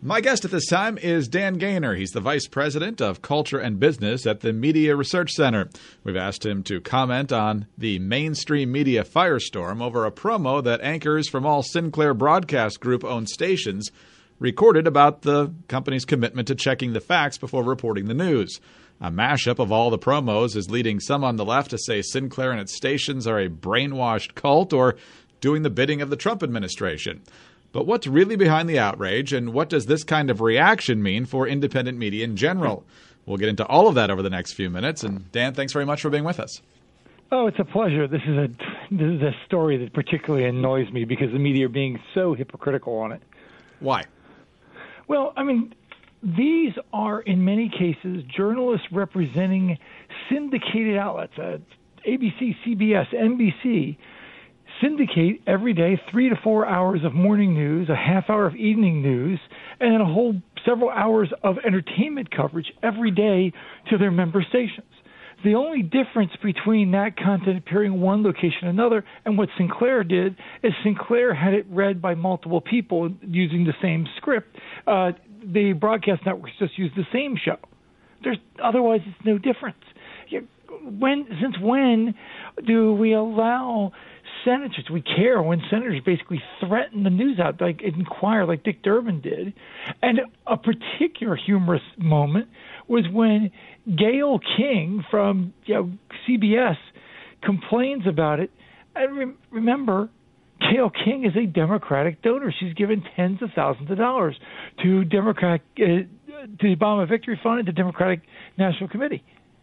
My guest at this time is Dan Gainor. He's the Vice President of Culture and Business at the Media Research Center. We've asked him to comment on the mainstream media firestorm over a promo that anchors from all Sinclair Broadcast Group-owned stations recorded about the company's commitment to checking the facts before reporting the news. A mashup of all the promos is leading some on the left to say Sinclair and its stations are a brainwashed cult or doing the bidding of the Trump administration. But what's really behind the outrage, and what does this kind of reaction mean for independent media in general? We'll get into all of that over the next few minutes. And Dan, thanks very much for being with us. Oh, it's a pleasure. This is a story that particularly annoys me because the media are being so hypocritical on it. Why? Well, I mean, these are, in many cases, journalists representing syndicated outlets, ABC, CBS, NBC, syndicate every day 3 to 4 hours of morning news, a half hour of evening news, and then a whole several hours of entertainment coverage every day to their member stations. The only difference between that content appearing in one location and another and what Sinclair did is Sinclair had it read by multiple people using the same script. The broadcast networks just use the same show. Otherwise, it's no difference. Since when do we allow senators, we care when senators basically threaten the news out, like Inquirer, like Dick Durbin did? And a particular humorous moment was when Gayle King from CBS complains about it. And remember, Gayle King is a Democratic donor. She's given tens of thousands of dollars to to the Obama Victory Fund and the Democratic National Committee.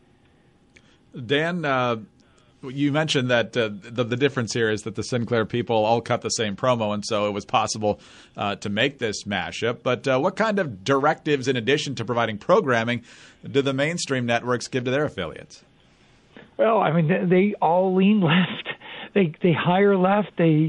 Dan, you mentioned that the difference here is that the Sinclair people all cut the same promo, and so it was possible to make this mashup. But what kind of directives, in addition to providing programming, do the mainstream networks give to their affiliates? Well, I mean, they all lean left. They hire left.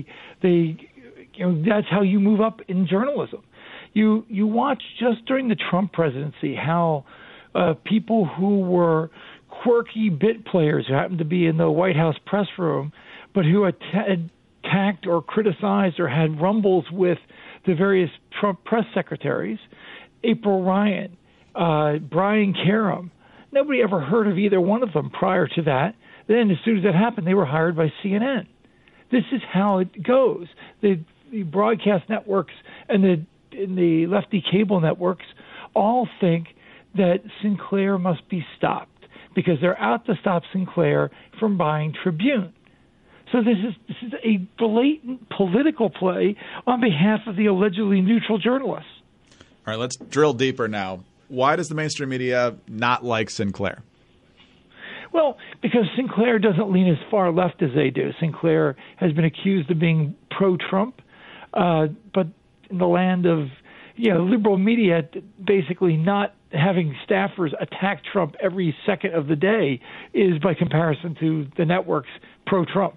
That's how you move up in journalism. You watch just during the Trump presidency how people who were quirky bit players who happened to be in the White House press room, but who attacked or criticized or had rumbles with the various Trump press secretaries, April Ryan, Brian Karem. Nobody ever heard of either one of them prior to that. Then as soon as that happened, they were hired by CNN. This is how it goes. The broadcast networks and the lefty cable networks all think that Sinclair must be stopped because they're out to stop Sinclair from buying Tribune. So this is a blatant political play on behalf of the allegedly neutral journalists. All right, let's drill deeper now. Why does the mainstream media not like Sinclair? Well, because Sinclair doesn't lean as far left as they do. Sinclair has been accused of being pro-Trump, but in the land of liberal media, basically not having staffers attack Trump every second of the day is, by comparison to the networks, pro-Trump.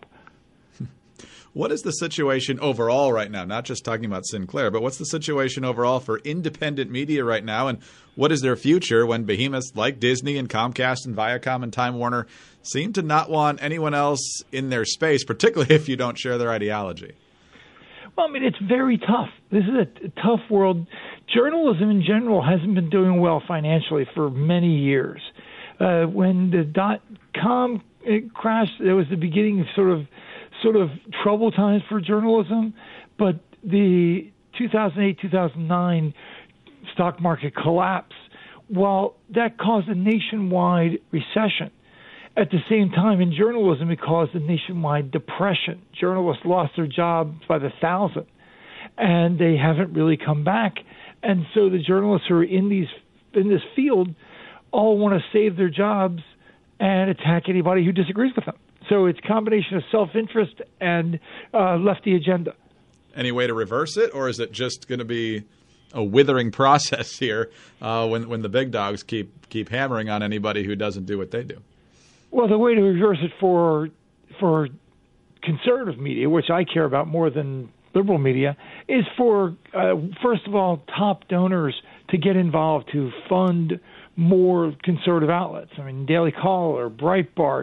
What is the situation overall right now? Not just talking about Sinclair, but what's the situation overall for independent media right now? And what is their future when behemoths like Disney and Comcast and Viacom and Time Warner seem to not want anyone else in their space, particularly if you don't share their ideology? Well, I mean, it's very tough. This is a tough world. Journalism in general hasn't been doing well financially for many years. When the .com crash, it was the beginning of sort of trouble times for journalism, but the 2008-2009 stock market collapse, while that caused a nationwide recession, at the same time in journalism it caused a nationwide depression. Journalists lost their jobs by the thousand, and they haven't really come back. And so the journalists who are in this field all want to save their jobs and attack anybody who disagrees with them. So it's a combination of self-interest and lefty agenda. Any way to reverse it, or is it just going to be a withering process here when the big dogs keep hammering on anybody who doesn't do what they do? Well, the way to reverse it for conservative media, which I care about more than liberal media, is for, first of all, top donors to get involved to fund more conservative outlets. I mean, Daily Caller, Breitbart,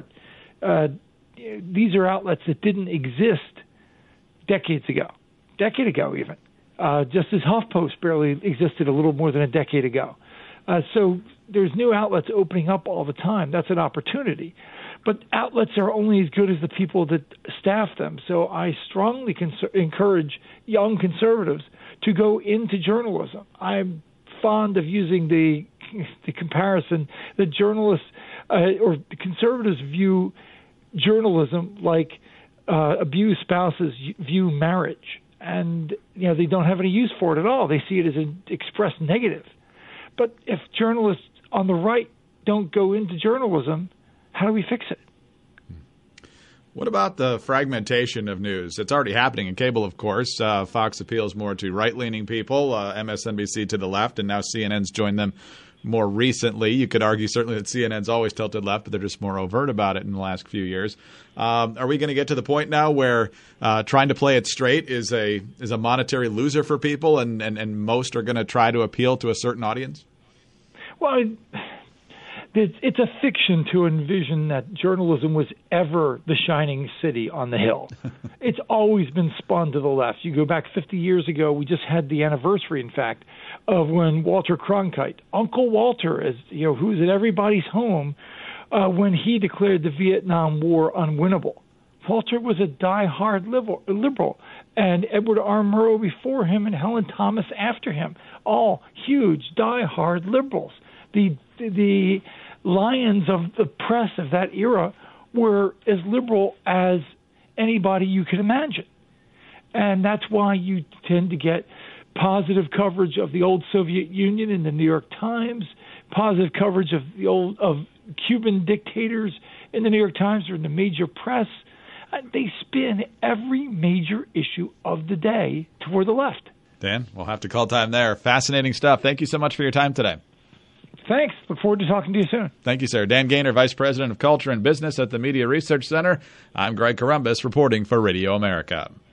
these are outlets that didn't exist decade ago even. just as HuffPost barely existed a little more than a decade ago. So there's new outlets opening up all the time. That's an opportunity. But outlets are only as good as the people that staff them. So I strongly encourage young conservatives to go into journalism. I'm fond of using the comparison that journalists or conservatives view journalism like abused spouses view marriage. And they don't have any use for it at all. They see it as an expressed negative. But if journalists on the right don't go into journalism, how do we fix it? What about the fragmentation of news? It's already happening in cable, of course. Fox appeals more to right-leaning people, MSNBC to the left, and now CNN's joined them more recently. You could argue certainly that CNN's always tilted left, but they're just more overt about it in the last few years. Are we going to get to the point now where trying to play it straight is a monetary loser for people, and most are going to try to appeal to a certain audience? Well, it's a fiction to envision that journalism was ever the shining city on the hill. It's always been spun to the left. You go back 50 years ago, we just had the anniversary, in fact, of when Walter Cronkite, Uncle Walter, who's at everybody's home, when he declared the Vietnam War unwinnable. Walter was a die-hard liberal, and Edward R. Murrow before him and Helen Thomas after him, all huge die-hard liberals. The lions of the press of that era were as liberal as anybody you could imagine. And that's why you tend to get positive coverage of the old Soviet Union in the New York Times, positive coverage of of Cuban dictators in the New York Times or in the major press. They spin every major issue of the day toward the left. Dan, we'll have to call time there. Fascinating stuff. Thank you so much for your time today. Thanks. Look forward to talking to you soon. Thank you, sir. Dan Gaynor, Vice President of Culture and Business at the Media Research Center. I'm Greg Corombos reporting for Radio America.